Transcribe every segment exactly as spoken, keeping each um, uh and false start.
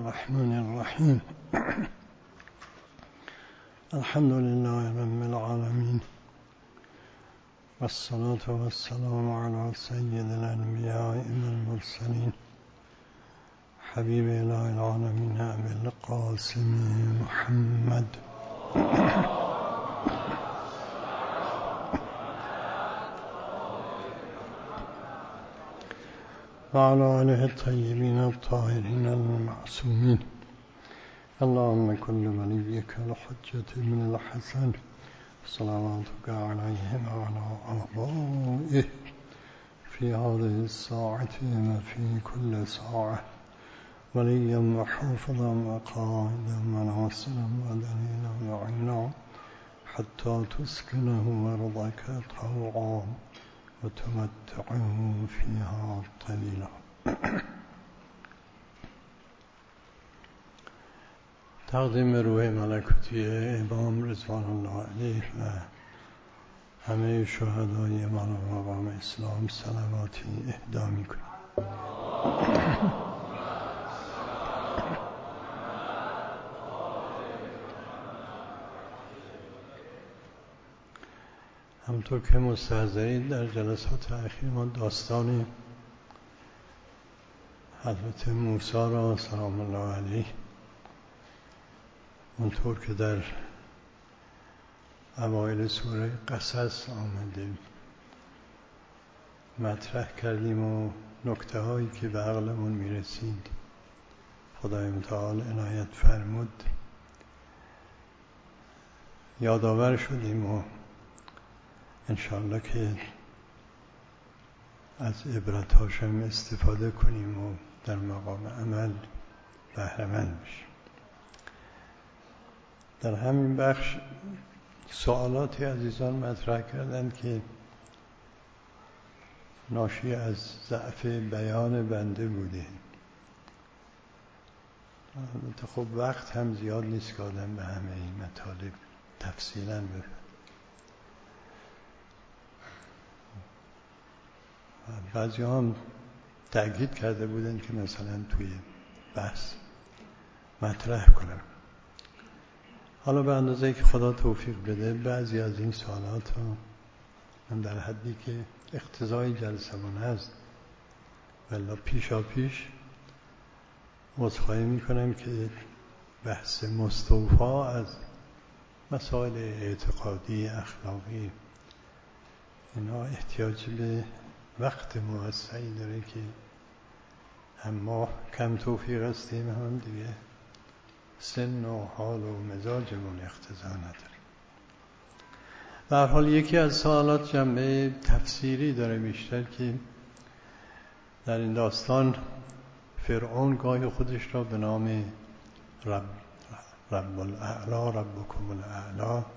الرحمن الرحيم الحمد لله رب العالمين والصلاة والسلام على سيد الأنبياء والمرسلين حبيب إله العالمين أبي القاسم محمد وعلى آله الطيبين الطاهرين المعصومين اللهم كل وليك الحجة من الحسن صلواتك عليهم وعلى آبائه في هذه الساعة وفي كل ساعة وليا وحافظا وقائدا وناصرا ودليلا وعينا حتى تسكنه أرضك طوعا وتمتعه فيها طويلا. تقدیم روح ملکوتی امام رضوان الله علیه و همه شهدای مقام اسلام صلواتی اهدا می‌کنیم. همطور که مستحضرین در جلسات اخیر ما داستان حضرت موسی را سلام الله علیه اونطور که در اوایل سوره قصص آمده مطرح کردیم و نکته هایی که به عقلمون میرسید خدای متعال عنایت فرمود یادآور شدیم و انشاءالله که از عبرت‌هاش هم استفاده کنیم و در مقام عمل بهره‌مند بشیم. در همین بخش سوالاتی عزیزان مطرح کردند که ناشی از ضعف بیان بنده بوده. البته خب وقت هم زیاد نیست که آدم به همه این مطالب تفصیلاً بفرد. بعضی هم تأکید کرده بودن که مثلا توی بحث مطرح کنم. حالا به اندازه که خدا توفیق بده بعضی از این سوالات ها من در حدی که اقتضای جلسمون هست ولی پیشا پیش عذرخواهی میکنم که بحث مستوفا از مسائل اعتقادی اخلاقی اینا احتیاج به وقت موسعی داره که هم ما کم توفیق هستیم هم دیگه سن و حال و مزاجمون اقتضا نداره. به هر حال یکی از سوالات جنبه تفسیری داره بیشتر که در این داستان فرعون گاهی خودش را به نام رب رب الاعلا ربکم الاعلا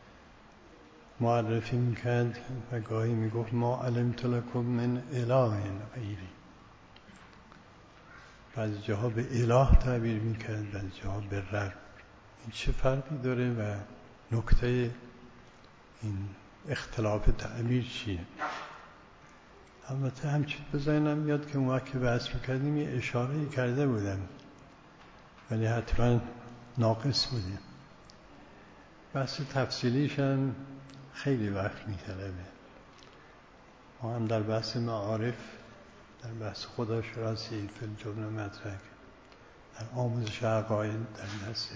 معرفی میکرد و گاهی میگفت ما علمت لکم من اله غیری. بعضی جاها به اله تعبیر میکرد بعضی جاها به رب. این چه فرقی داره و نکته این اختلاف تعبیر چیه؟ البته همچین بذارینم یاد که اون وقت که بحث میکردیم یه اشاره‌ای کرده بودم ولی حتما ناقص بودیم. بحث تفصیلیش هم خیلی وقت می‌طلبه. ما هم در بحث معارف در بحث خداشناسی فی الجمله مطرح در آموزش عقاید در نص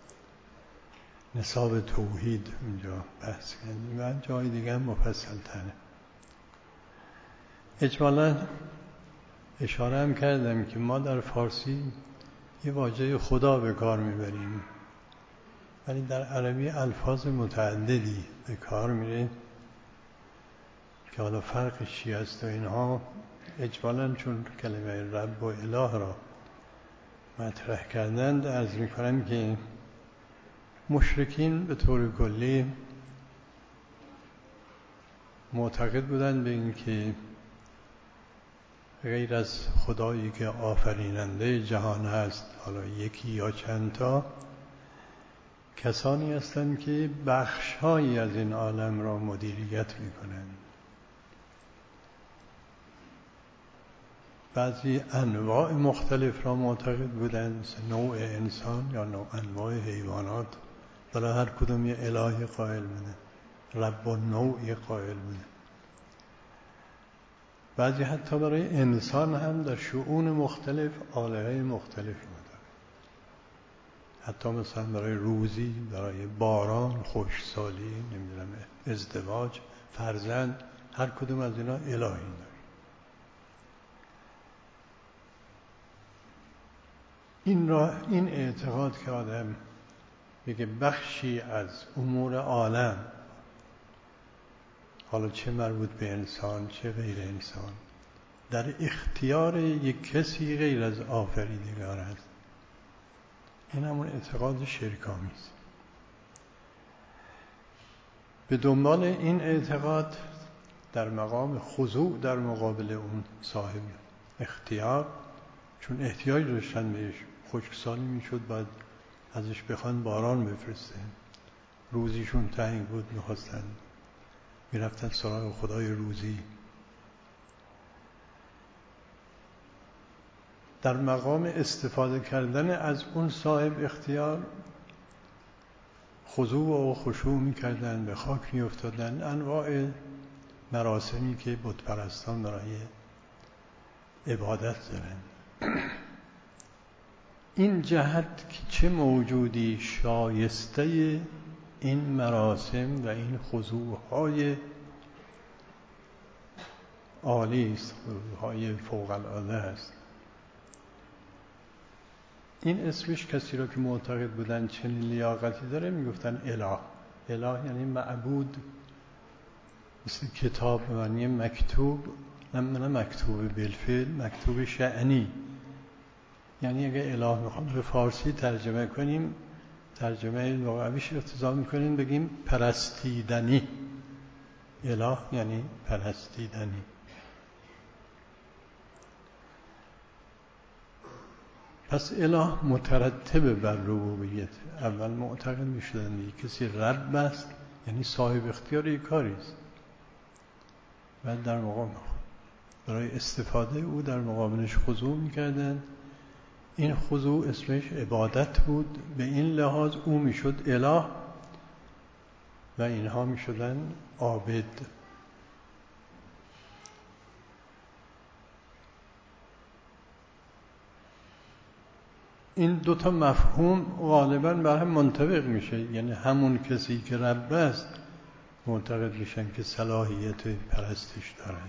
نصاب توحید اونجا بحث کردیم و جای دیگه هم مفصل تره. اجمالا اشاره هم کردم که ما در فارسی یه واژه خدا به کار میبریم ولی در عربی الفاظ متعددی به کار میره که حالا فرقش چی است و اینها اجمالاً چون کلمه رب و اله را مطرح کردند عرض میکنم که مشرکین به طور کلی معتقد بودند به این که غیر از خدایی که آفریننده جهان هست حالا یکی یا چند تا کسانی هستند که بخش‌هایی از این عالم را مدیریت می‌کنند. بعضی انواع مختلف را معتقد بودند، مثل نوع انسان یا نوع انواع حیوانات، برای هر کدوم یه الهی قائل بودند، رب و نوعی قائل بودند. بعضی حتی برای انسان هم در شؤون مختلف آلهه مختلف بودند، حتی مثلا برای روزی، برای باران، خشکسالی، نمیدونم ازدواج، فرزند، هر کدوم از اینا الهی داره. این را این اعتقاد که آدم بگه بخشی از امور عالم، حالا چه مربوط به انسان چه غیر انسان، در اختیار یک کسی غیر از آفریدگار است، این همون اعتقاد شرک‌آمیز است. به دنبال این اعتقاد در مقام خضوع در مقابل اون صاحب اختیار، چون احتیاج داشتن بهش، خشکسالی میشد بعد ازش بخوان باران بفرسته، روزیشون تنگ بود میخواستن میرفتن سراغ خدای روزی. در مقام استفاده کردن از اون صاحب اختیار خضوع و خشوع میکردن، به خاک میافتادن، انواع مراسمی که بت پرستان برای عبادت دارن. این جهت که چه موجودی شایسته این مراسم و این خضوع‌های عالی است، خضوع‌های فوق العاده است. این اسمش کسی را که معتقد بودن چنین لیاقتی داره میگفتن اله. اله یعنی معبود، مثل کتاب به معنی مکتوب، نه مکتوب بالفعل، مکتوب شأنی. یعنی اگه اله میخوام به فارسی ترجمه کنیم، ترجمه لغویش اقتضا میکنیم بگیم پرستیدنی. اله یعنی پرستیدنی. پس اله مترتب بر ربوبیت. اول معتقد میشدن کسی رب است، یعنی صاحب اختیار یک کاری است، بعد در مقام برای استفاده او در مقابلش خضوع میکردن. این خضوع اسمش عبادت بود. به این لحاظ او میشد اله و اینها میشدن عابد. این دو تا مفهوم غالباً بر هم منطبق میشه، یعنی همون کسی که رب است معتقد میشن که صلاحیت پرستش دارن،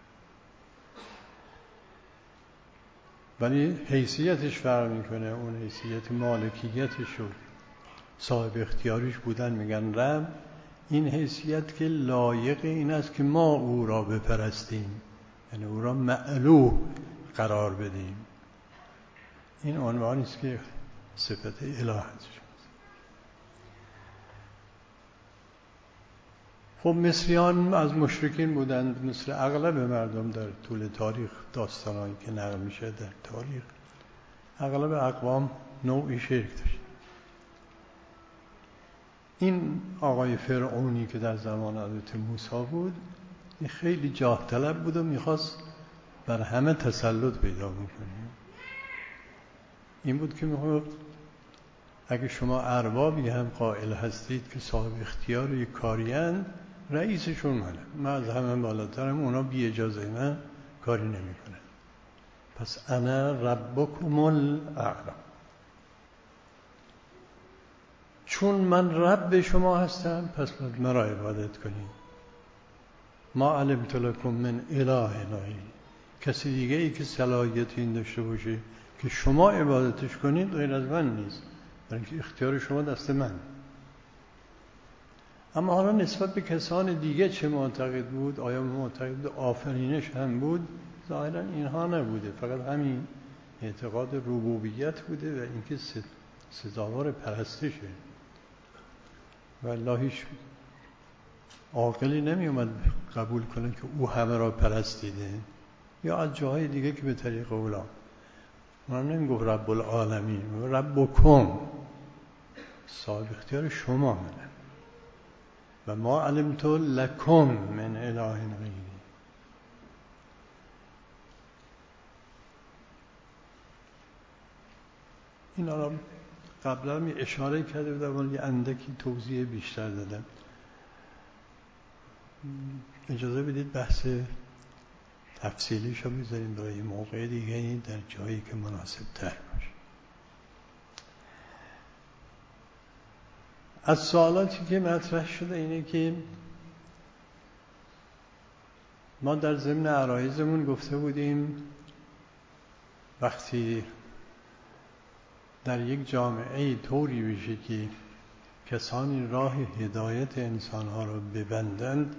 ولی حیثیتش فرق میکنه. اون حیثیت مالکیتش و صاحب اختیاریش بودن میگن رب. این حیثیت که لایق این است که ما او را بپرستیم، یعنی او را معلوه قرار بدیم. این عنوانی است که صفت الهیت. خب مصریان از مشرکین بودند، مثل اغلب مردم در طول تاریخ. داستانایی که نقل میشه در تاریخ، اغلب اقوام نوعی شرک داشت. این آقای فرعونی که در زمان حضرت موسی بود، این خیلی جاه طلب بود و میخواست بر همه تسلط پیدا بکنه. این بود که میگفت اگه شما اربابی هم قائل هستید که صاحب اختیار یک کاری‌اند، رئیسشون منه، من از همه بالاترم، اونا بی اجازه من کاری نمی کنه. پس انا ربکم الاعلی، چون من رب شما هستم پس باید مرا عبادت کنید. ما علمت لکم من اله غیری، کسی دیگه ای که صلاحیت این داشته باشه که شما عبادتش کنید غیر از من نیست، برای اینکه اختیار شما دست من. اما حالا نسبت به کسان دیگه چه معتقد بود؟ آیا معتقد آفرینش هم بود؟ ظاهرا اینها نبوده، فقط همین اعتقاد ربوبیت بوده و اینکه سزاوار پرستشه. والله هیچ عاقلی نمی اومد قبول کنه که او همه را پرستیده، یا از جاهای دیگه که به طریق اولا. من نمی گفت رب العالمین، ربکم، صاحب اختیار شما منه. و ما علمت لکم من اله غیری. اینا را قبلا می اشاره کرده بودم ولی اندکی توضیح بیشتر دادم. اجازه بدید بحث تفصیلیش رو بذاریم برای موقع دیگه در جایی که مناسب تر باشه. از سوالاتی که مطرح شده اینه که ما در ضمن عرایضمون گفته بودیم وقتی در یک جامعه طوری بشه که کسانی راه هدایت انسانها رو ببندند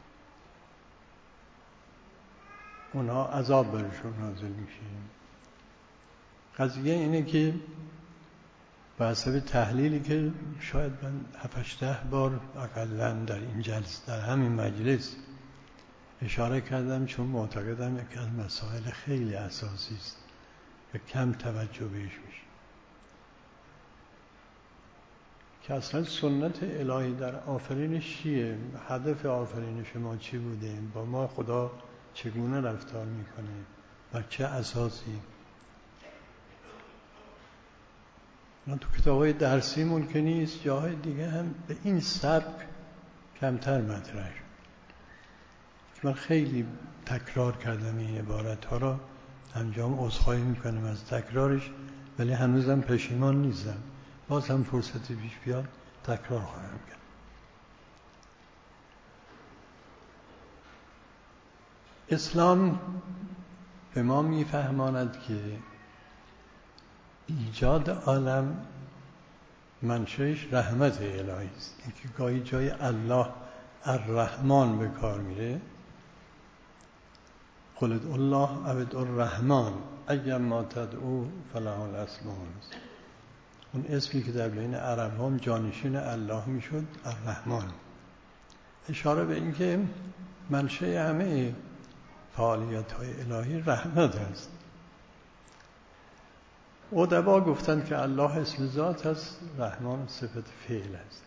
اونها عذاب برشون نازل میشه. قضیه اینه که به حسب تحلیلی که شاید من هفت ده بار اقلاً در این جلسه در همین مجلس اشاره کردم، چون معتقدم یکی از مسائل خیلی اساسی است که کم توجه بهش میشه، که اصلا سنت الهی در آفرینش چیه؟ هدف آفرینش ما چی بوده؟ با ما خدا چگونه رفتار میکنه؟ بر چه اساسی؟ نه تو کتاب‌های درسی ممکن نیست، جاهای دیگه هم به این سبک کمتر مطرح شد. من خیلی تکرار کردم این عبارت‌ها را، انجام عذرخواهی میکنم از تکرارش، ولی هنوزم پشیمان نیستم. باز هم فرصتی پیش بیاد تکرار خواهم کرد. اسلام به ما میفهماند که ایجاد عالم منشأش رحمت الهی است. اینکه گاهی جای الله الرحمن به کار میره، قل ادعوا الله او ادعوا الرحمن ایما تدعوا فله الاسماء الحسنى. اون اسمی که در بین عرب هم جانشین الله میشد الرحمن، اشاره به اینکه منشأ همه فعالیت های الهی رحمت است. ادبا گفتند که الله اسم ذات است، رحمان صفت فعل است.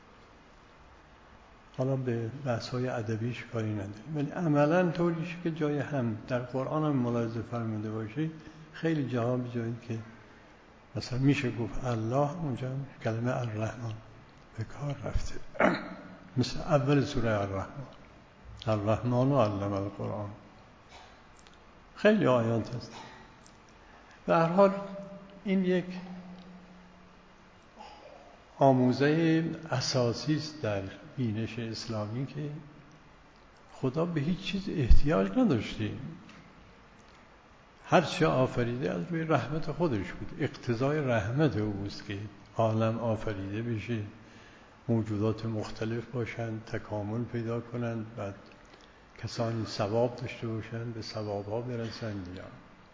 حالا به بحث‌های ادبیش کاری نداریم، ولی عملاً طوریش که جای هم در قرآن هم ملاحظه فرموده باشید خیلی جاها بجایید که مثلا میشه گفت الله، اونجا کلمه الرحمن به کار رفته. مثل اول سوره الرحمن، الرحمن و علم القرآن، خیلی آیات هست. به هر حال این یک آموزه اساسی است در بینش اسلامی که خدا به هیچ چیز احتیاج نداشته، هر چه آفریده از روی رحمت خودش بود، اقتضای رحمت اوست که عالم آفریده بشه، موجودات مختلف باشند، تکامل پیدا کنند، بعد کسانی ثواب داشته باشند به ثوابها برسند. یا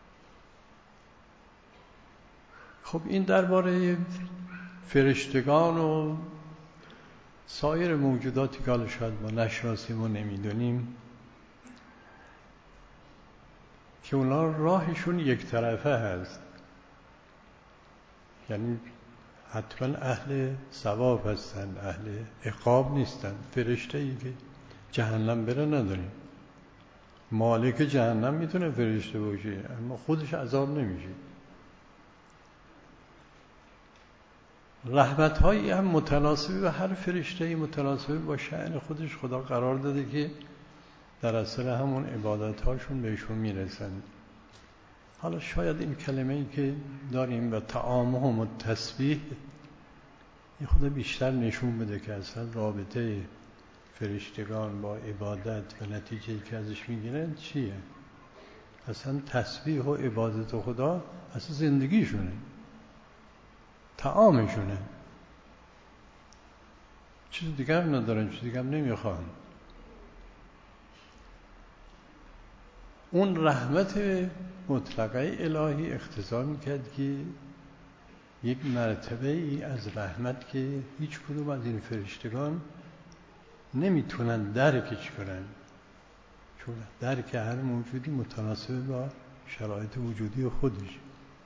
خب این درباره فرشتگان و سایر موجوداتی که حالا شاید ما نشناسیم و نمیدونیم، که اونا راهشون یک طرفه هست، یعنی حتما اهل ثواب هستن، اهل عقاب نیستن. فرشته‌ای که جهنم بره نداریم. مالک جهنم میتونه فرشته باشه اما خودش عذاب نمیشه. رحمت‌هایی هم متناسب به هر فرشته‌ای، متناسب با شأن خودش خدا قرار داده که در اثر همون عبادت‌هاشون بهشون میرسند. حالا شاید این کلمه‌ای که داریم و تعامهم و تسبیح یه خود بیشتر نشون بده که اصلا رابطه فرشتگان با عبادت و نتیجه‌ای که ازش میگیرن چیه. اصلا تسبیح و عبادت خدا اصلا زندگیشونه، طعامشونه، چیز دیگر ندارن، چیز دیگر نمیخوان. اون رحمت مطلقه الهی اقتضا میکرد که یک مرتبه ای از رحمت که هیچ کدوم از این فرشتگان نمیتونن درکش کنن، چون درک هر موجودی متناسب با شرایط وجودی خودش.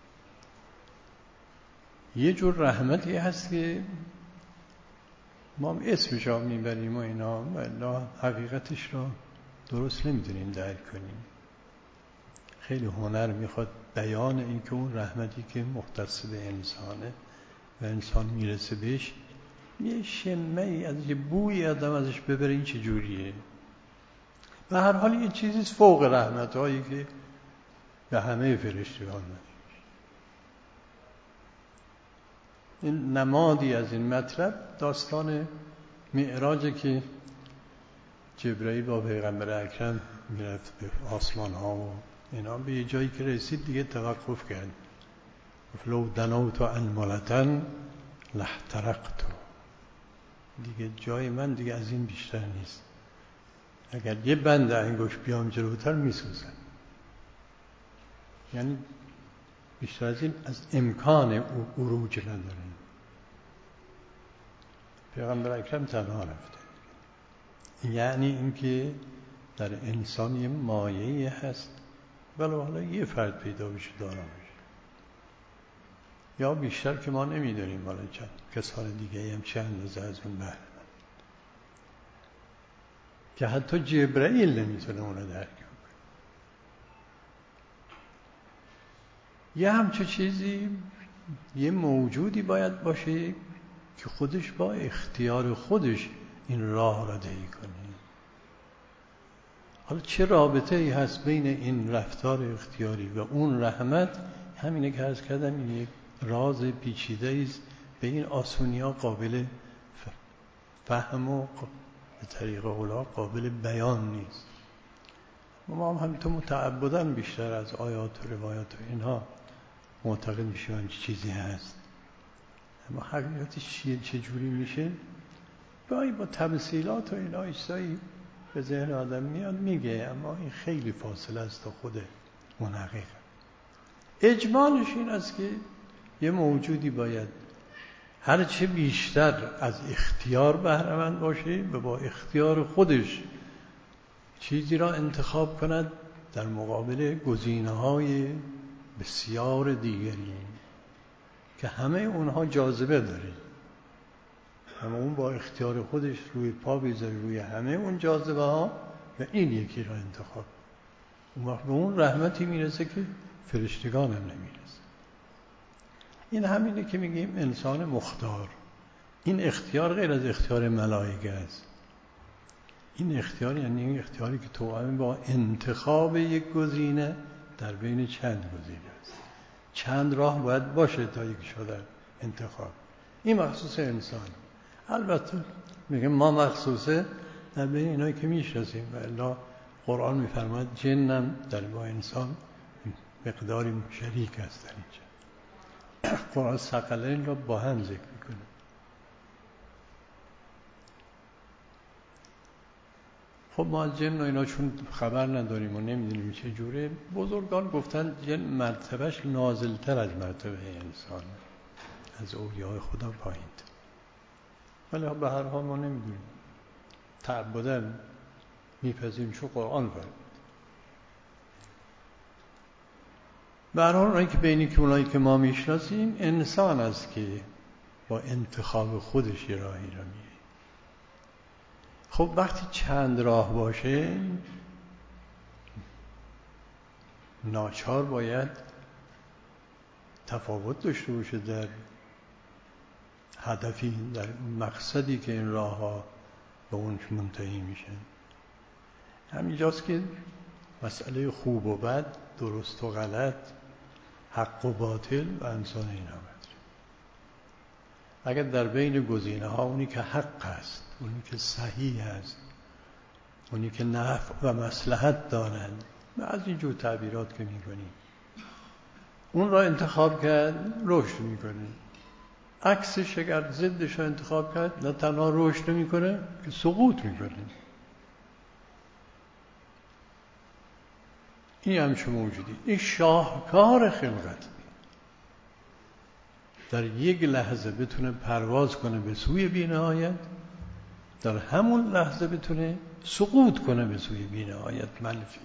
یه جور رحمتی هست که ما اسمش را میبریم و اینا، ولی حقیقتش را درست نمیتونیم درک کنیم. خیلی هنر میخواد بیان این که اون رحمتی که مختص به انسانه و انسان میرسه بهش یه شمه ای از یه بوی آدم ازش ببره این چه جوریه. به هر حال یه چیزی فوق رحمت هایی که به همه فرشتگان میشه. این نمادی از این مطلب داستان معراجه که جبرائیل با پیغمبر اکرم میرفت به آسمان ها و اینا، به یه جایی که رسید دیگه توقف کرد. لو دنوت انملتن لاحترقت، دیگه جای من دیگه از این بیشتر نیست، اگر یه بند انگشت بیام جلوتر میسوزم. یعنی بیشتر از این از امکان عروج نداره. پیغمبر اکرم تنها رفته، یعنی اینکه در انسان یه مایه‌ای هست ولی حالا یه فرد پیدا بشه دارا بشه، یا بیشتر که ما نمیدونیم حالا چند کسان دیگه هم چه اندازه از اون بهره مند، که حتی جبرائیل نمیتونه اون رو درک کنه. یه همچه چیزی یه موجودی باید باشه که خودش با اختیار خودش این راه را طی کنه. حالا چه رابطه ای هست بین این رفتار اختیاری و اون رحمت؟ همینه که عرض کردم، این یک راز پیچیده است، به این آسونیا قابل فهم و به طریق اولا قابل بیان نیست. ما هم همینطور متعبداً بیشتر از آیات و روایات و اینها معتقد میشیم چه چیزی هست، اما حقیقتش چجوری میشه گاهی با تمثیلات و اینا ایستایی به ذهن آدم میاد میگه، اما این خیلی فاصله است تا خود اون حقیقت. اجمالش این است که یه موجودی باید هرچه بیشتر از اختیار بهره مند باشه و با اختیار خودش چیزی را انتخاب کند در مقابل گزینه‌های بسیار دیگری که همه اونها جاذبه داره، اما اون با اختیار خودش روی پا بیذاره روی همه اون جاذبه ها و این یکی را انتخاب. اون وقت به اون رحمتی میرسه که فرشتگان هم نمیرسه. این همینه که میگیم انسان مختار. این اختیار غیر از اختیار ملائکه است. این اختیار یعنی این اختیاری که توأم با انتخاب یک گزینه در بین چند گزینه است. چند راه باید باشه تا یک شده انتخاب. این مخصوص انسان. البته میگه ما مخصوصه در بین اینایی که میشناسیم، و الا قرآن میفرماید جنم در با انسان مقداری شریک است در اینجا. قرآن ثقلین را با هم ذکر میکنه. خب ما از جن و اینا چون خبر نداریم و نمیدونیم چه جوره، بزرگان گفتن جن مرتبهش نازلتر از مرتبه انسان، از اولیاء خدا پایین. ولی به هر حال ما نمیدونیم، تعبداً میپذیریم چون قرآن فرمود. به هر حال اونایی که بینی که اونایی که ما میشناسیم انسان است که با انتخاب خودش یه راهی را میره. خب وقتی چند راه باشه ناچار باید تفاوت داشته باشه در هدفی، در مقصدی که این راه ها به اون منتهی میشن. همینجاست که مسئله خوب و بد، درست و غلط، حق و باطل و انسان این آمد. اگر در بین گزینه ها اونی که حق است، اونی که صحیح است، اونی که نفع و مصلحت دارند، از اینجور تعبیرات که میکنیم، اون را انتخاب کرد، رشد میکنه. عکسش اگر ضدش را انتخاب کرد، نه تنها رشد نمیکنه که سقوط میکنه. این همچه موجودی، این شاهکار خلقت در یک لحظه بتونه پرواز کنه به سوی بی‌نهایت، در همون لحظه بتونه سقوط کنه به سوی بی‌نهایت منفی.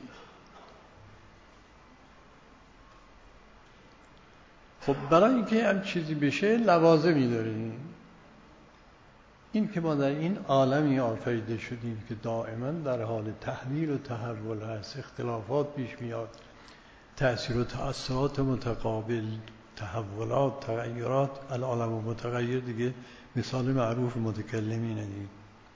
خب برای اینکه هر چیزی بشه لوازمی داریم. این که ما در این عالمی آفریده شدیم که دائما در حال تحویل و تحول هست، اختلافات پیش میاد، تأثیر و تأثیرات متقابل، تحولات، تغییرات. العالم متغیر دیگه مثال معروف متکلمینه دیگه.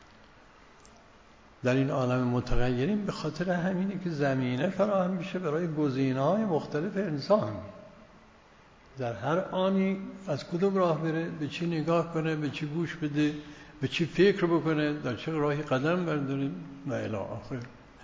در این عالم متغیرین به خاطر همینه که زمینه فراهم میشه برای گزینه‌های مختلف انسان. در هر آنی از کدوم راه بره، به چی نگاه کنه، به چی گوش بده، به چی فکر بکنه، در چه راهی قدم برداره و الی آخر.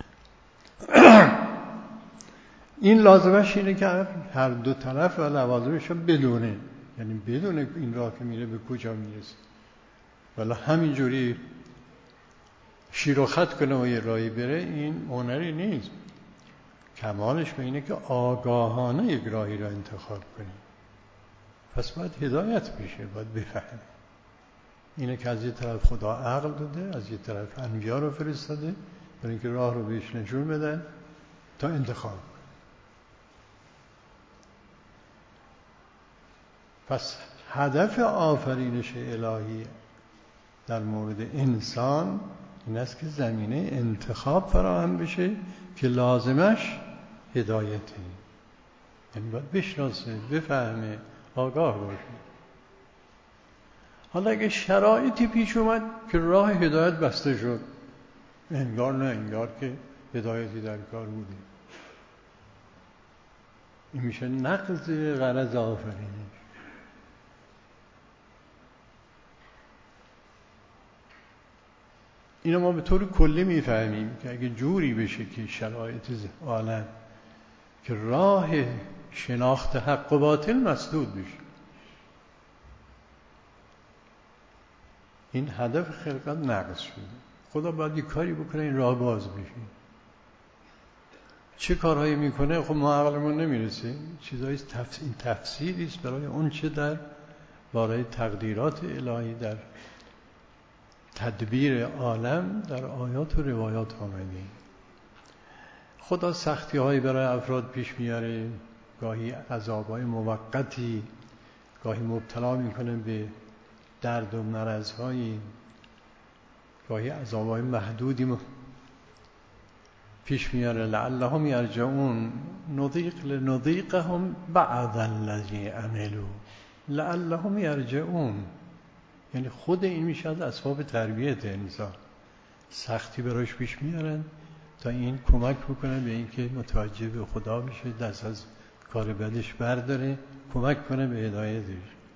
این لازمش اینه که هر دو طرف و لوازمش رو بدونه، یعنی بدونه این راه که میره به کجا میرسه. ولی همینجوری شیر و خط کنه و یه راهی بره، این هنری نیست. کمالش به اینه که آگاهانه یک راهی را انتخاب کنی. پس باید هدایت بشه، باید بفهمه. اینه که از یه طرف خدا عقل داده، از یه طرف انبیا رو فرستاده برای اینکه راه رو بهش نشون بدن تا انتخاب کنه. پس هدف آفرینش الهی در مورد انسان این است که زمینه انتخاب فراهم بشه که لازمش هدایته. یعنی باید بشناسه، بفهمه، آگاه باشه. حالا اگه شرایطی پیش اومد که راه هدایت بسته شد، انگار نه انگار که هدایتی در کار بوده، این میشه نقض غرض آفرینش. اینو ما به طور کلی میفهمیم که اگه جوری بشه که شرایط عالم که راه شناخت حق و باطل مسدود بشه، این هدف خلقت نقض شده. خدا باید یک کاری بکنه این راه باز بشه. چه کارهایی میکنه؟ خب ما عقلمون نمیرسه. چیزایی تفس... این تفسیری است برای اون چه در باره تقدیرات الهی در تدبیر عالم در آیات و روایات آمده. خدا سختی هایی برای افراد پیش میاره، گاهی عذابهای موقتی، گاهی مبتلا میکنه به درد و مرض هایی، گاهی عذابهای محدودی پیش میاره. لعلهم یرجعون نضیق لنضیقهم بعض الذی عملوا لعلهم یرجعون. یعنی خود این میشه از اسباب تربیت انسان. سختی براش پیش میارن تا این کمک بکنه به اینکه متوجه به خدا بشه، دست از کار بدش برداره، کمک کنه به هدایتش.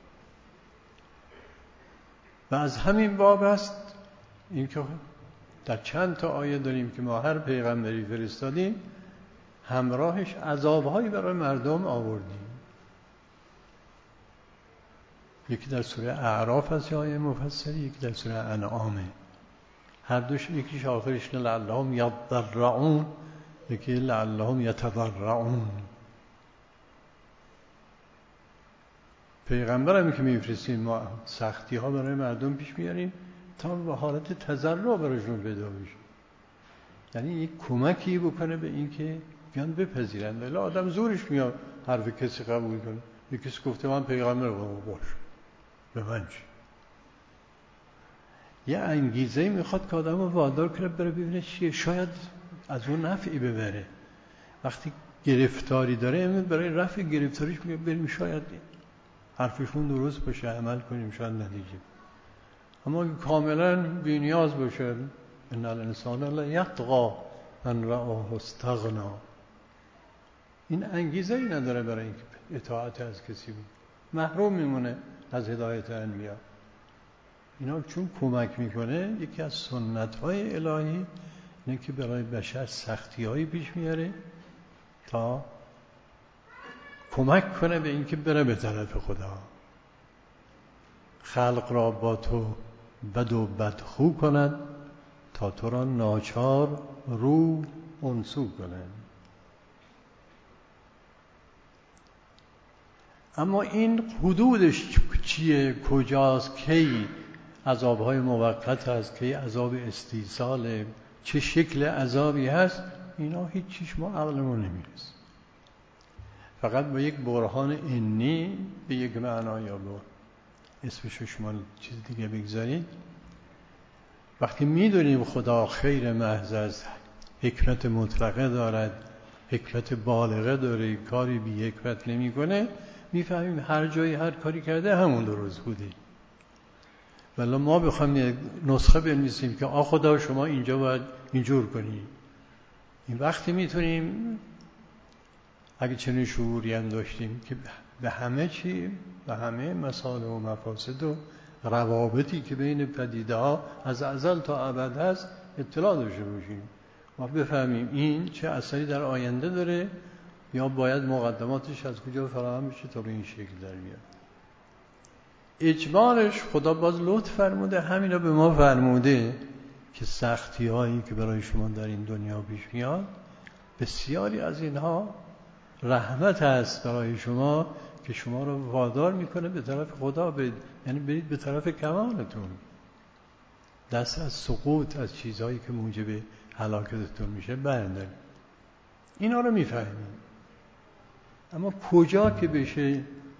و از همین باب است اینکه در چند تا آیه داریم که ما هر پیغمبری فرستادیم همراهش عذابهایی برای مردم آوردیم. یکی در سوره اعراف از آیه مفصلی، یکی در سوره انعامه. هر دوش، یکیش آخرش لعلهم یضرعون، یکی لعلهم یتضرعون. پیغمبر هم که میفرستیم ما سختی ها برای مردم پیش میاریم تا به حالت تضرع براشون پیدا بشه، یعنی یک کمکی بکنه به این که بیان بپذیرن. ولی آدم زورش میاد حرف کسی قبول کنه. یک کسی گفته من پیغمبر باش به من چی؟ یه انگیزه میخواد که آدم رو وادار کنه بره ببینه چیه، شاید از اون نفعی ببره. وقتی گرفتاری داره برای رفع گرفتاریش میگه بریم شاید حرفشون درست باشه، عمل کنیم، شاید نتیجه. اما کاملا بی‌نیاز باشه، ان الانسان لیطغی ان رآه استغنی، این انگیزه ای نداره برای اینکه اطاعت از کسی بود، محروم میمونه از هدایت انبیا. اینا چون کمک میکنه، یکی از سنت های الهی اینه که برای بشر سختی هایی پیش میاره تا کمک کنه به اینکه بره به طرف خدا. خلق را با تو بد و بدخو کنند تا تو را ناچار رو انسو کنند. اما این حدودش چیه، کجاست، کی عذابهای موقت هست، کی عذاب استیصال، چه شکل عذابی هست، اینا هیچ چیش ما عقلمون نمیرسه. فقط با یک برهان انی به یک معنا یا با اسمشو شما چیز دیگه بگذارید، وقتی میدونیم خدا خیر محض است، حکمت مطلقه دارد، حکمت بالغه داره، کاری بی حکمت نمی کنه، میفهمیم هر جایی هر کاری کرده همون درست بوده. ولی ما بخوایم یک نسخه بنویسیم که آ خدا شما اینجا باید اینجور کنی، این وقتی میتونیم اگه چنین شعوری هم داشتیم که به همه چی، به همه مسائل و مفاسد و روابطی که بین پدیده ها از ازل تا ابد هست اطلاع داشته باشیم، ما بفهمیم این چه اثری در آینده داره یا باید مقدماتش از کجا فراهم بشه تا به این شکل در بیاد. اجمالش خدا باز لطف فرموده، همینا به ما فرموده که سختی هایی که برای شما در این دنیا پیش میاد بسیاری از اینها رحمت هست برای شما که شما رو وادار میکنه به طرف خدا برید، یعنی برید به طرف کمالتون، دست از سقوط از چیزهایی که موجب هلاکتتون میشه بردارید. اینا رو میفهمیم. اما کجا که بشه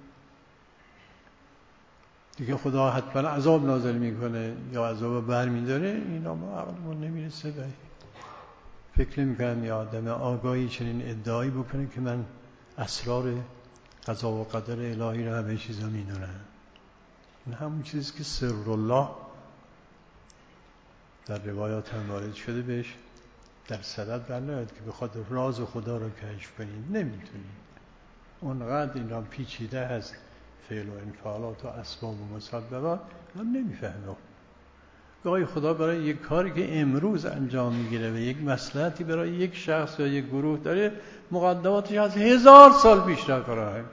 دیگه خدا حتما عذاب نازل میکنه یا عذاب بر میداره، اینا ما عقلمون نمیرسه. به فکر نمیکنم یا آدم آگاهی چنین ادعایی بکنه که من اسرار قضا و قدر الهی رو همه چیزا میدونم. این همون چیزی که سر الله در روایات هم وارد شده بهش در صدد برناید که بخاطر راز خدا رو کشف کنید، نمیتونید. اونقدر این را پیچیده هست، فعل و انفعالات و اسباب و مسببات هم نمیفهمه. گاهی خدا برای یک کاری که امروز انجام میگیره و یک مصلحتی برای یک شخص یا یک گروه داره، مقدماتش از هزار سال پیش رفته راه.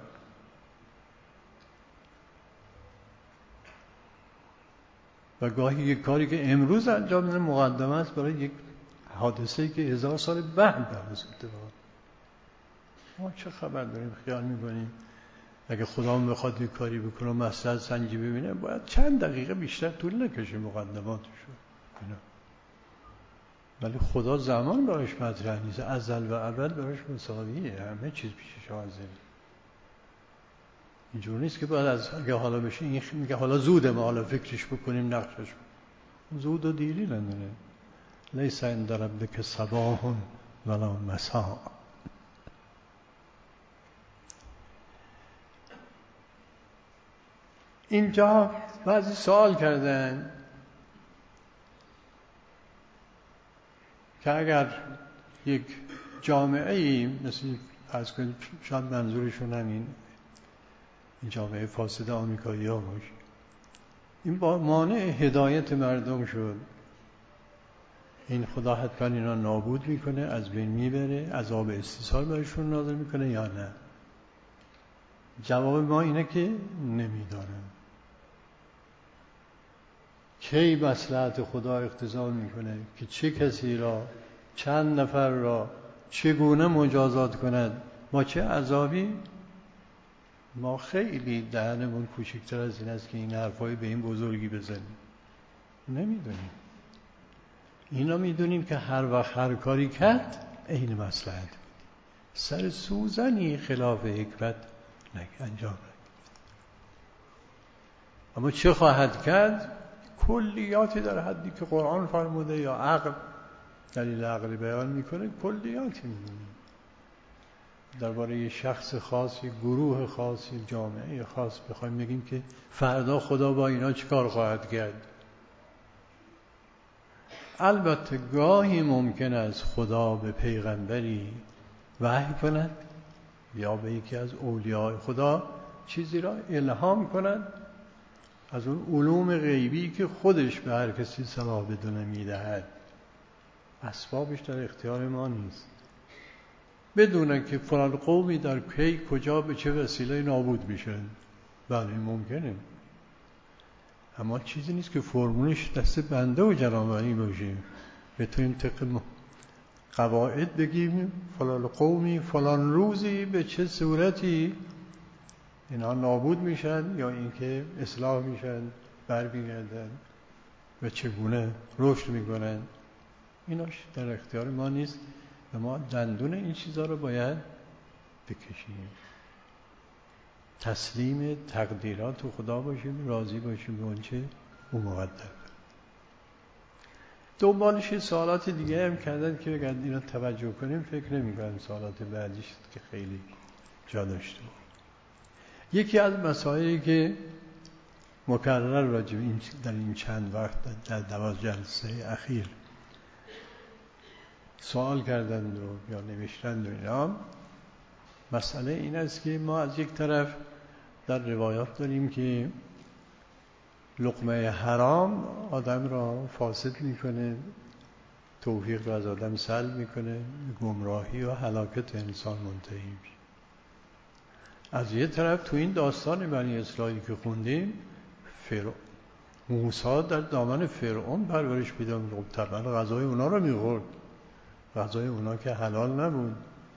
و گاهی یک کاری که امروز انجام میده مقدمه است برای یک حادثه‌ای که هزار سال بعد درست اتفاق. ما چه خبر داریم؟ خیال میکنیم اگه خدا بخواد یک کاری بکنه مصلحت سنجی ببینه باید چند دقیقه بیشتر طول نکشه مقدماتشو. ولی خدا زمان براش مطرح نیست، ازل و ابد براش مساویه، همه چیز پیشش حاضره. اینجور نیست که بعد از اگه حالا بشه این میگه حالا زوده ما حالا فکرش بکنیم نقشش بکنیم. زود و دیری نداره. لیس عند ربک صباح ولا مساء. اینجا بعضی سوال کردن که اگر یک جامعه ای مثل از کنید شاید منظورشون همین این جامعه فاسد آمریکایی ها باشه، این با مانع هدایت مردم شد، این خدا حتما اینا نابود میکنه، از بین میبره، عذاب استیصال برشون نازل میکنه یا نه؟ جواب ما اینه که نمیدانم. کی مصلحت خدا اقتضا میکنه که چه کسی را، چند نفر را چگونه مجازات کند با چه عذابی؟ ما خیلی دهنمون کوچکتر از این است که این حرفای به این بزرگی بزنیم. نمیدونیم. اینا میدونیم که هر وقت هر کاری کرد عین مصلحت بود، سر سوزنی خلاف حکمت انجام نکرد. اما چه خواهد کرد؟ کلیاتی در حدی که قرآن فرموده یا عقل دلیل عقلی بیان میکنه کلیاتی میدونیم. درباره یه شخص خاص، یه گروه خاص، یه جامعه خاص بخوایم بگیم که فردا خدا با اینا چیکار خواهد کرد. البته گاهی ممکن است خدا به پیغمبری وحی کند یا به یکی از اولیاء خدا چیزی را الهام کند از اون علوم غیبی که خودش به هر کسی صلاح بدونه میدهد. اسبابش در اختیار ما نیست. بدونه که فلان قومی در کی کجا به چه وسیله نابود میشن، بله ممکنه، اما چیزی نیست که فرمولش دست بنده و جنابانی باشه. بتونیم طبق قواعد بگیم فلان قومی فلان روزی به چه صورتی اینا نابود میشن یا اینکه اصلاح میشن، برمیگردن و چگونه رشد میکنن. ایناش در اختیار ما نیست و ما دندون این چیزها رو باید بکشیم، تسلیم تقدیرات خدا باشیم، راضی باشیم به اونچه او مقدر. دنبالش سوالات دیگه هم کردن که اگر اینا توجه کنیم فکر نمی کنم سوالات بعدیش که خیلی جا داشته. یکی از مسائلی که مکرر راجع این در این چند وقت در دوازده جلسه اخیر سوال کردند و یا نوشتند و اینا، مسئله این است که ما از یک طرف در روایات داریم که لقمه حرام آدم را فاسد میکنه، توفیق را از آدم سلب میکنه، گمراهی و هلاکت انسان منتهی میشه. از یه طرف تو این داستان بنی اسرائیل که خوندیم، فرعون موسی در دامن فرعون پرورش پیدا می‌کرد، طبعا غذای اونا رو میخورد، غذای اونا که حلال نبود.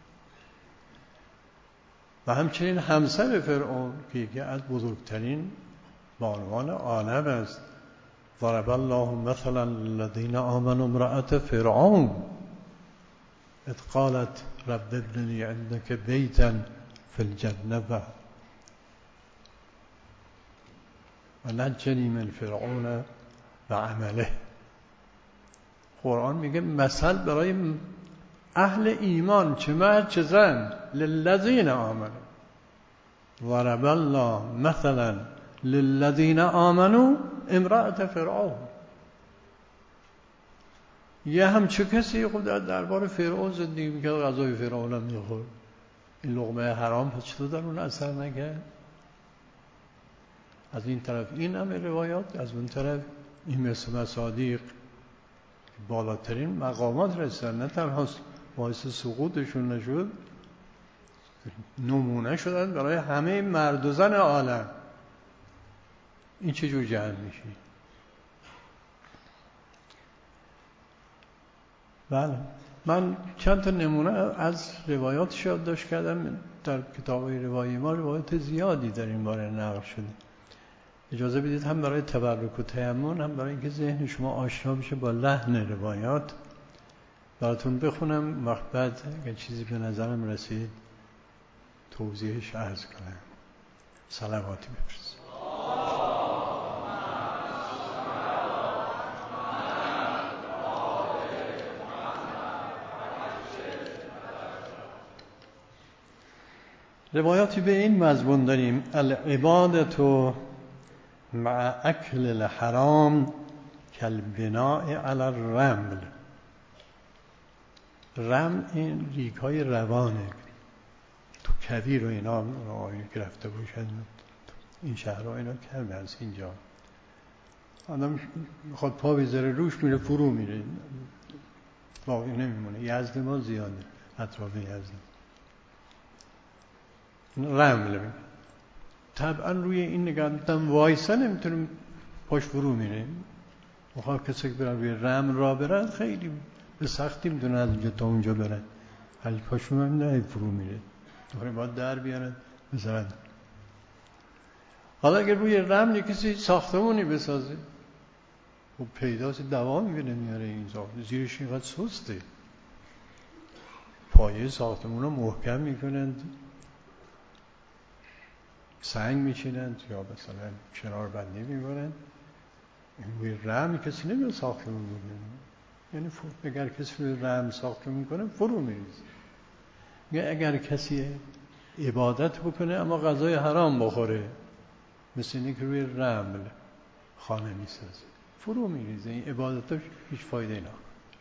و همچنین همسر فرعون که یکی از بزرگترین بانوان عالم است، ضرب الله مثلا للذین آمنوا امرأة فرعون اذ قالت رب ابن لي عندك بیتا فی الجنة و نجنی من فرعون و عمله. قرآن میگه مثل برای اهل ایمان، چه مرد چه زن، للذین آمنوا، ضرب الله مثلا للذین آمنوا امرأة فرعون. یه همچه کسی خود در دربار فرعون زندگی میکرد، غذای فرعون هم میخورد، این لقمه حرام پس چطور در اون اثر نکرد؟ از این طرف این همه روایات، از اون طرف این مثل مصادیق بالاترین مقامات رسیدن، نه تنها باعث سقوطشون نشد، نمونه شدن برای همه مرد و زن عالم. این چجور جمع میشه؟ بله، من چند تا نمونه از روایات یادداشت کردم. در کتاب روایی ما روایات زیادی در این باره نقل شده. اجازه بدید هم برای تبرک و تیمم، هم برای اینکه ذهن شما آشنا بشه با لحن روایات براتون بخونم، وقت بعد اگر چیزی به نظرم رسید توضیحش عرض کنم. صلواتی بفرست. روایاتی به این مضمون داریم: العبادة مع اکل الحرام کالبناء علی الرمل. رمل این ریگ های روانه، تو کویر و اینا آیه که رفته باشن این شهرها اینا کم هست. اینجا آدم میخواد پا بذاره روش میره فرو میره، باقی نمیمونه. یزد ما زیاده، اطراف یزد رمل. طبعا روی این نگاه میتونم وایسا نمیتونم، پاش فرو میره. میخواد کسی که برن روی رمل را برن خیلی به سختی میتونن از اینجا تا اونجا برن، ولی پاشون هم نه فرو میره، دوباره باید در بیارن بذارن. حالا اگر روی رمل کسی ساختمونی بسازه، خب پیداست دوام میبینه میاره این ساختمون، زیرش اینقدر سسته، پایه ساختمون رو محکم میکنند، سنگ میچینند یا مثلا کنار بندی میکنند. روی رمل کسی نمیاد ساختمون بکنه، یعنی اگر کسی روی رمل ساختمون میکنه فرو میریزه. اگر کسی عبادت بکنه اما غذای حرام بخوره، مثل اینه که روی رمل خانه میسازه، فرو میریزه، این عبادتش هیچ فایده نداره.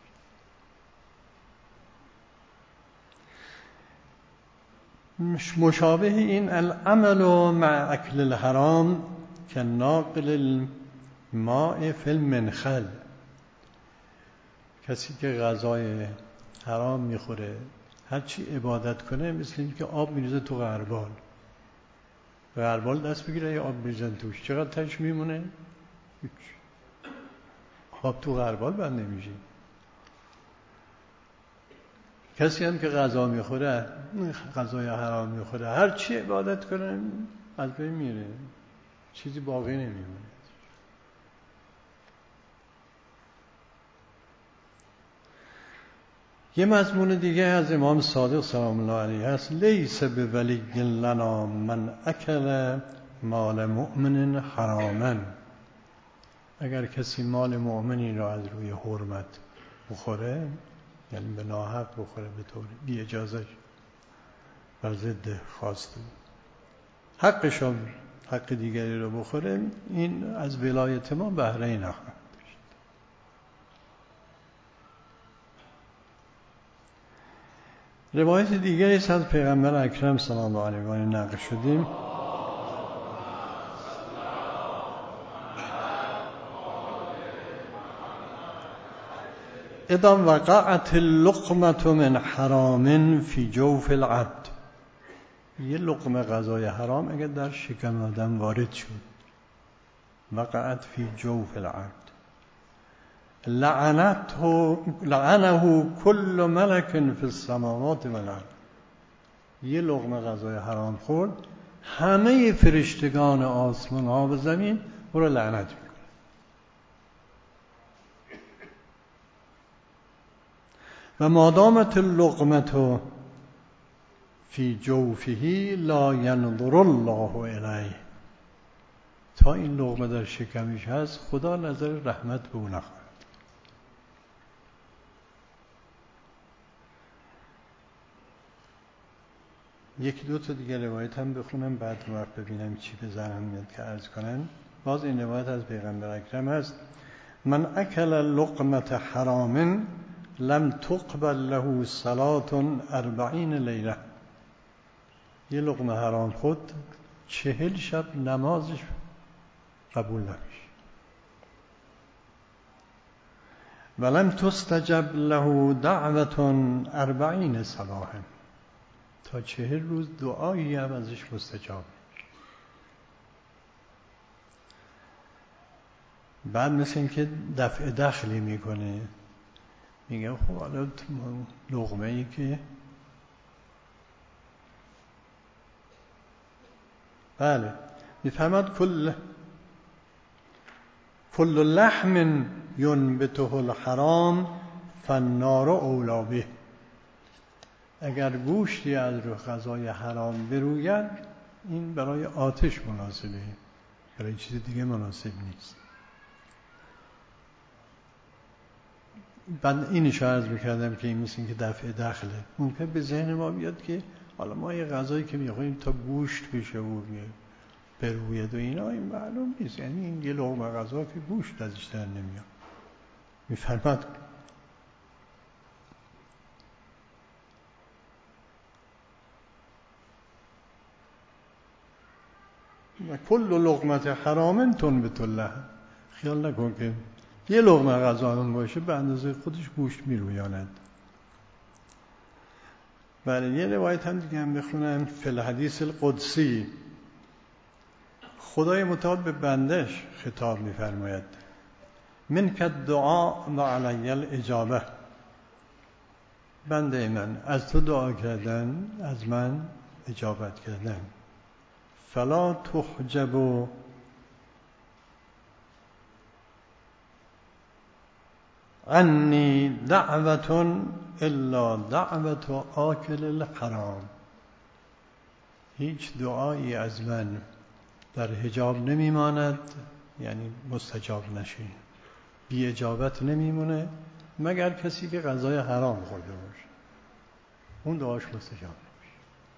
مشابه این العمل مع اکل الحرام که ناقل الماء فی المنخل. کسی که غذای حرام میخوره هرچی عبادت کنه مثل این که آب میریزه تو غربال، غربال دست بگیره یا آب میریزن توش، چقدر تش میمونه؟ آب تو غربال بند نمیشه. کسی هم که غذا میخوره، غذای حرام میخوره، هر چی عبادت کنه از بین میره، چیزی باقی نمیمونه. یه مضمون دیگه از امام صادق سلام الله علیه هست: لیس بولی لنا من اکل مال مؤمن حراما. اگر کسی مال مؤمنی را از روی حرمت بخوره، یعنی به ناحق بخوره به طور بی اجازه بر ضد خواسته حقش را حق دیگری را بخوره، این از ولایت ما بهره نخواهد داشت. روایت دیگری است از پیغمبر اکرم صلی الله علیه و آله نقل شدیم اذا وقعت اللقمة من حرام فی جوف العبد، یه لقمه غذای حرام اگر در شکم آدم وارد شد، وقعت فی جوف العبد لعنته لعنه کل ملک فی السماوات والارض، یه لقمه غذای حرام خورد، همه فرشتگان آسمان ها و زمین او را لعنت میکنه. و مادامت اللقمة فی جوفه لا ینظر الله الیه، تا این لقمه در شکمش هست خدا نظر رحمت به او نخواهد. یکی دو تا دیگه روایت هم بخونم بعد وقت ببینم چی به ذهنم میاد که عرض کنم. باز این روایت از پیغمبر اکرم است: من اکل لقمة حرام لم تقبل له صلاة اربعین لیله، یه لقمه حرام خود چهل شب نمازش قبول نمیشه. ولم تستجب له دعوة اربعین صباحا، تا چهل روز دعایی هم ازش مستجاب. بعد مثل این که دفع دخلی میکنه، میگه خب حالا لقمه ای که بله میفهمد کل کل لحم ینبته الحرام فالنار اولی به، اگر گوشتی از رو غذای حرام بروید این برای آتش مناسبه، برای چیز دیگه مناسب نیست. بعد اینش عرض میکردم که این مثل این که دفع دخله. ممکن به ذهن ما بیاد که حالا ما یه غذایی که میخوریم تا گوشت بشه و بروید و اینا، این معلوم نیست، یعنی این یه لقمه غذا که گوشت ازش در نمیاد. میفرماد و کل لقمه حرام تنبت اللحم، خیال نکن که یه لقمه غذا هم باشه به اندازه خودش گوشت میرویاند. بله یه روایت هم دیگه هم بخونم. فی الحدیث القدسی خدای متعال به بندش خطاب میفرماید: منک الدعاء و علی الاجابه، بنده من از تو دعا کردن، از من اجابت کردن. فلا تحجب عنی دعوة الا دعوة آکل الحرام، هیچ دعایی از من در حجاب نمیماند، یعنی مستجاب نشه، بی اجابت نمیمونه مگر کسی که غذای حرام خورده باشه، اون دعاش مستجاب نمیشه.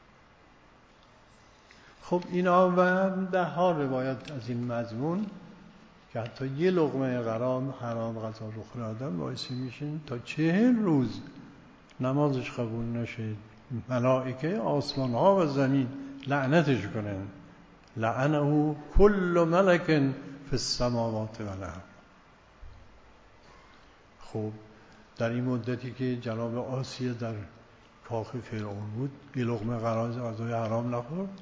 خب اینا و ده ها روایت از این مضمون که حتی یه لقمه حرام حرام غذا بخوره آدم باعث میشین تا چهل روز نمازش قبول نشه، ملائکه آسمان ها و زمین لعنتش کنن. لعنه کل ملک فی السماوات والارض. خب در این مدتی که جناب آسیه در کاخ فرعون بود یه لقمه غذای حرام نخورد،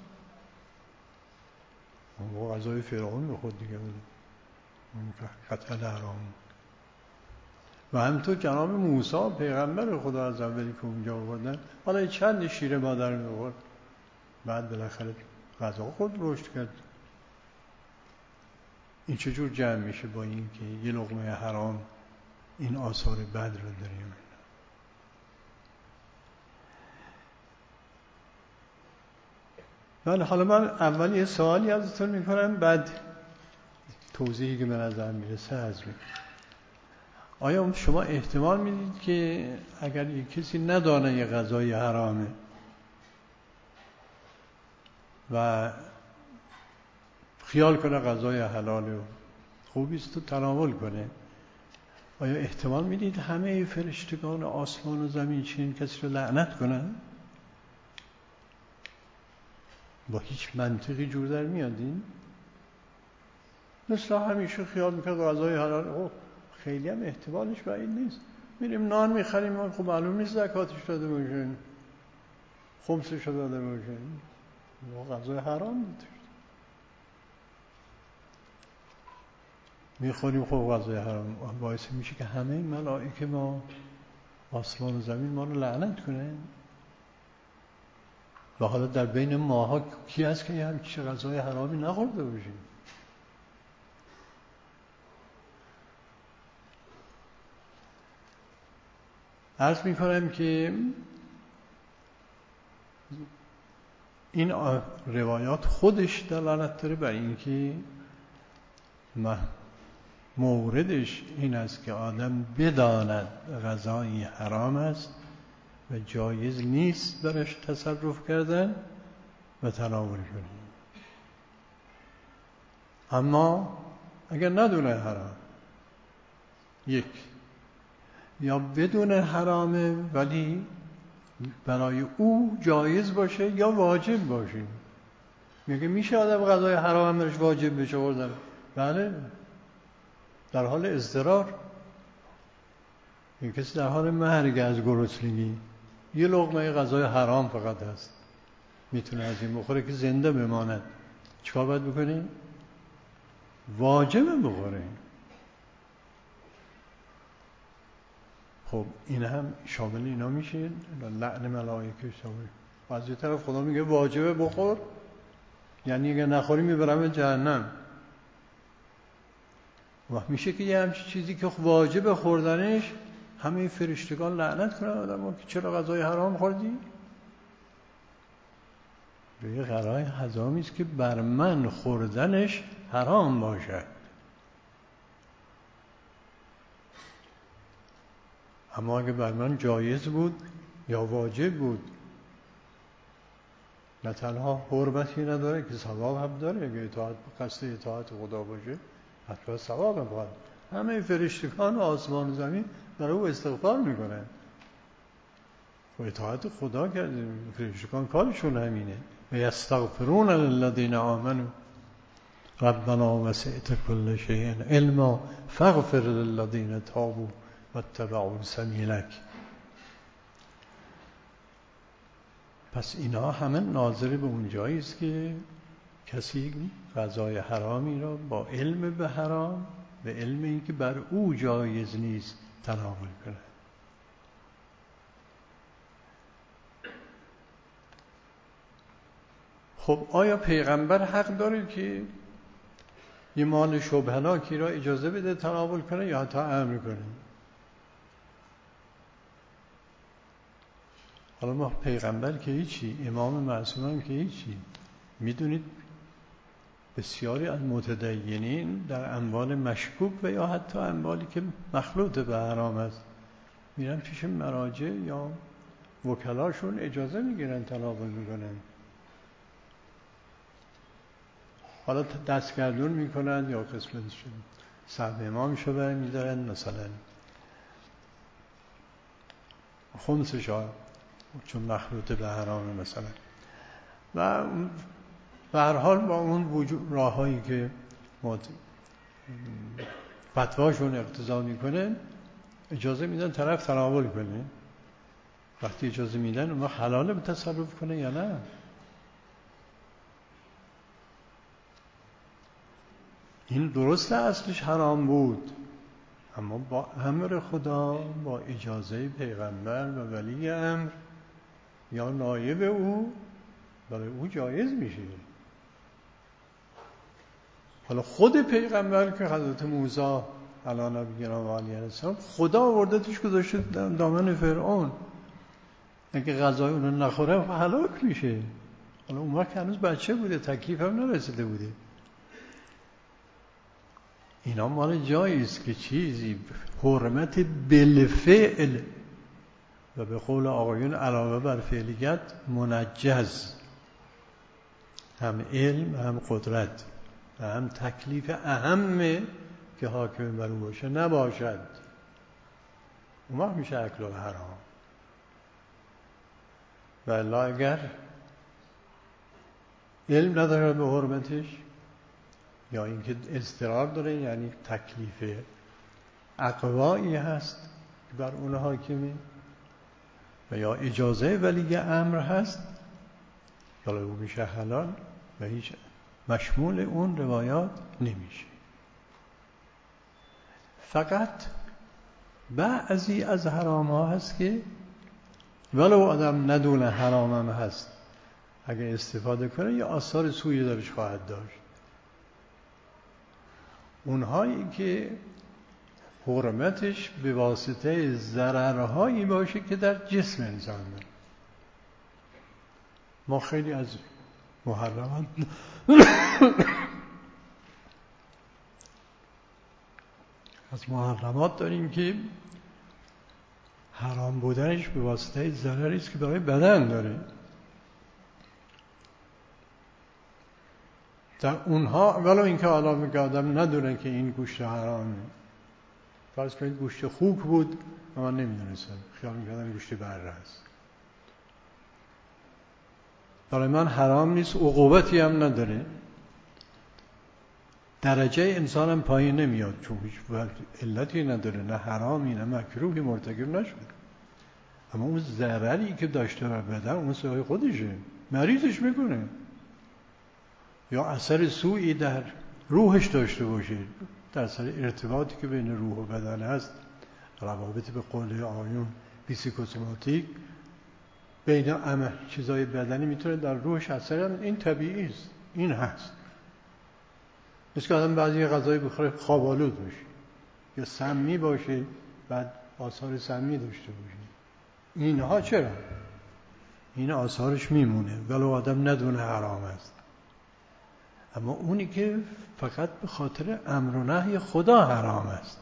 اون غذای فرعون بخورد دیگه، اون قطعا حرام. و همینطور جناب موسی پیغمبر خدا از اولی که اونجا آوردن، حالا چند شیر مادر میخورد، بعد بالاخره غذا خود رشد کرد. این چجور جمع میشه با این که یه لقمه حرام این آثار بد رو داریم؟ من حالا من اول یه سوالی ازتون میکنم، بعد توضیحی که به نظر میرسه از می آیا شما احتمال میدید که اگر یک کسی ندانه یه غذای حرامه و خیال کنه غذای حلاله و خوبیست و تناول کنه، آیا احتمال میدید همه فرشتگان آسمان و زمین چنین کسی رو لعنت کنن؟ با هیچ منطقی جور در میاد این؟ مثل همیشه خیال میکرد غذای حلال، اوه خیلی هم احتمالش بعید نیست. میریم نان میخریم، خب معلوم نیست زکاتش داده باشن، خمسش داده باشن، غذای حرام داده میخوریم، خب غذای حرام باعث میشه که همه ملائکه ما آسمان و زمین ما رو لعنت کنه. و حالا در بین ماها کی هست که همچی غذای حرامی نخورده باشیم؟ عرض میکنم که این روایات خودش دلالت داره بر اینکه موردش این است که آدم بداند غذای حرام است و جایز نیست برش تصرف کردن و تناول کنه. اما اگر ندونه حرام، یک یا بدون حرامه ولی برای او جایز باشه یا واجب باشه، میگه میشه آدم غذای حرام هم درش واجب بشه خوردن؟ بله، در حال اضطرار. این کسی در حال مرگ از گرسنگی یه لقمه غذای حرام فقط هست، میتونه از این بخوره که زنده بماند، چیکار باید بکنه؟ واجبه بخوره. خب این هم شامل اینا میشه، لعن ملائکه شامل. از یه طرف خدا میگه واجبه بخور، یعنی اگه نخوری میبرم جهنم. و میشه که یه همچین چیزی که واجب خوردنش همه فرشتگان لعنت کنن آدمو که چرا غذای حرام خوردی؟ به یه غذای حرامی است که بر من خوردنش حرام باشد. اما اگه بر من جایز بود یا واجب بود، نه تنها حرمتی نداره که ثواب هم داره، اگه اطاعت قصد اطاعت خدا باشه حتما ثواب هم باید. همه فرشتگان آسمان و زمین برای او استغفار میکنن و اطاعت خدا کرده. فرشتگان کارشون همینه. و یستغفرون للذین آمنوا ربنا وسعت كل شیء علما فاغفر للذین تابوا واتبعوا سبیلک. پس اینا همه ناظر به اون جایی است که کسی غذای حرامی را با علم به حرام، به علم اینکه بر او جایز نیست تناول کنه. خب آیا پیغمبر حق داره که یه مال شبهناکی را اجازه بده تناول کنه یا حتی امر کنه؟ حالا ما پیغمبر که هیچی، امام معصوم هم که هیچی. میدونید بسیاری از متدینین در اموال مشکوک و یا حتی اموالی که مخلوط به حرام است میرن پیش مراجع یا وکلاشون اجازه میگیرن تناول میکنن. حالا دستگردون میکنن یا قسمتشون سهم امامشو برمی میدارن، مثلا خمسش ها چون مخلوط به حرامه مثلا. و به هر حال با اون وجود راههایی که فتواشون اقتضا میکنه اجازه میدن طرف تناول کنه. وقتی اجازه میدن اون وقت حلاله به تصرف کنه یا نه؟ این درسته اصلش حرام بود، اما با امر خدا، با اجازه پیغمبر و ولی امر یا نایب او برای او جایز میشه. حالا خود پیغمبر که حضرت موسی علی نبینا و علیه السلام خدا آورده توش گذاشته دامن فرعون، اگه غذای اونو نخوره هلاک میشه. حالا اون وقت هنوز بچه بوده، تکلیف هم نرسیده بوده. اینا مال جایی است که چیزی حرمت بالفعل و به قول آقایون علاوه بر فعلیت منجز، هم علم هم قدرت و هم تکلیف اهمه که حاکم بر او باشه نباشد، اون وقت میشه اکل الحرام. و الا اگر علم نداره به حرمتش یا اینکه اضطرار داره، یعنی تکلیف اقوایی هست بر اون حاکمی و یا اجازه ولی امر هست، یا او میشه حلال و هیچ مشمول اون روایات نمیشه. فقط بعضی از حرام ها هست که ولو آدم ندونه حرام هم هست، اگر استفاده کنه یا آثار سوی درش خواهد داشت. اونهایی که حرمتش به واسطه ضررهایی باشه که در جسم انسان داره. ما خیلی از محرمات از محرمات داریم که حرام بودنش به واسطه ضرری است که برای بدن داره. در اونها ولو اینکه حالا میگه آدم ندونه که این گوشت حرامه، فرض کنید گوشت خوک بود و من نمیدونستم، خیال میکردم گوشت بره است، برای من حرام نیست، عقوبتی هم نداره، درجه انسانم پایین نمیاد چون هیچ علتی نداره، نه حرامی نه مکروهی مرتکب نشد، اما اون ضرری که داشته بر بدن اون سوی خودشه، مریضش میکنه یا اثر سوئی در روحش داشته باشه، در اثر ارتباطی که بین روح و بدن هست، روابط به قول آیون بیسیکوسوماتیک بین عمل چیزای بدنی میتونه در روحش اثر، این طبیعی است، این هست. مثل که آدم بعضی غذای بخوره خواب‌آلود باشه یا سمی باشه بعد آثار سمی داشته باشه، اینها چرا؟ این آثارش میمونه ولو آدم ندونه حرام است. اما اونی که فقط به خاطر امر و نهی خدا حرام است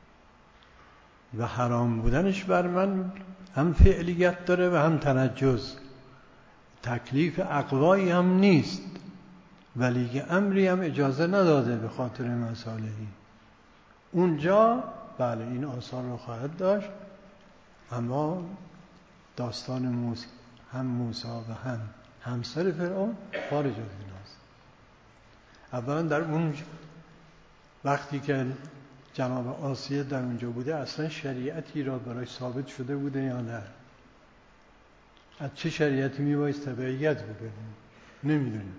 و حرام بودنش بر من هم فعلیت داره و هم تنجز، تکلیف اقوایی هم نیست، ولی امری هم اجازه نداده به خاطر مصالحی، اونجا بله این آثار رو خواهد داشت. اما داستان موسی، هم موسی و هم همسر فرعون خارج از این است. اولا در اون وقتی که جناب آسیه در اونجا بوده اصلا شریعتی را برای ثابت شده بوده یا نه؟ از چه شریعتی میبایست تبعیت بکنه؟ نمیدونیم.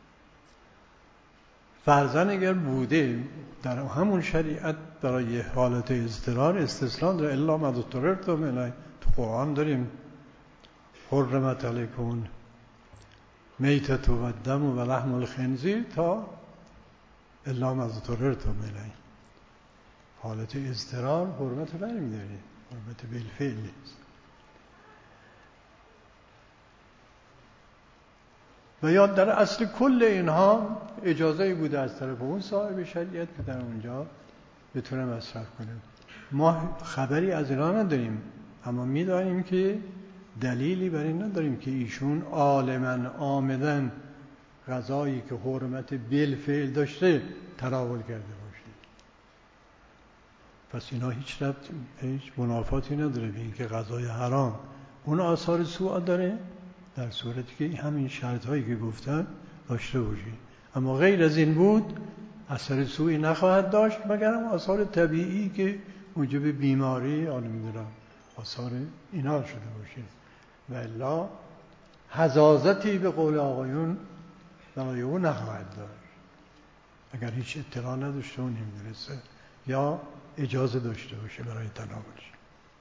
فرضاً اگر بوده در همون شریعت برای حالت اضطرار استثناء داره، الا ما اضطررتم الیه، تو قرآن داریم حرمت علیکم میتة و الدم و لحم الخنزیر تا الا ما اضطررتم الیه. حالت اضطرار حرمت برمی‌داره، حرمت بالفعل نیست. و یا در اصل کل اینها اجازه بوده از طرف اون صاحب شریعت که در اونجا بتونه مصرف کنه. ما خبری از اینا نداریم، اما می‌دانیم که دلیلی بر این نداریم که ایشون عالماً عامداً غذایی که حرمت بالفعل داشته تناول کرده باشه. پس اینا هیچ ربط هیچ منافاتی نداره به اینکه غذای حرام اون آثار سوء داره در صورتی که همین شرط‌هایی که گفتم داشته باشی، اما غیر از این بود اثر سوئی نخواهد داشت مگر هم آثار طبیعی که موجب بیماری آن می‌دونم آثار اینا شده باشه، و الا حزازتی به قول آقایون برای او نخواهد داشت اگر هیچ اطلاع نداشته و نمی‌دونسته یا اجازه داشته باشه برای تناولش.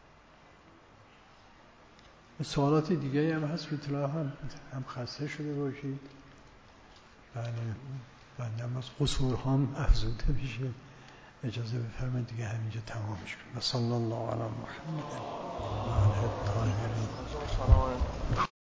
سوالات دیگه هم هست اطلاع هم هم خسته شده باشید، بله بنده هم از قصورهام افزوده بشه، اجازه بفرمایید دیگه همینجا تمامش کنیم. صلی الله علی محمد و آله الطاهرین.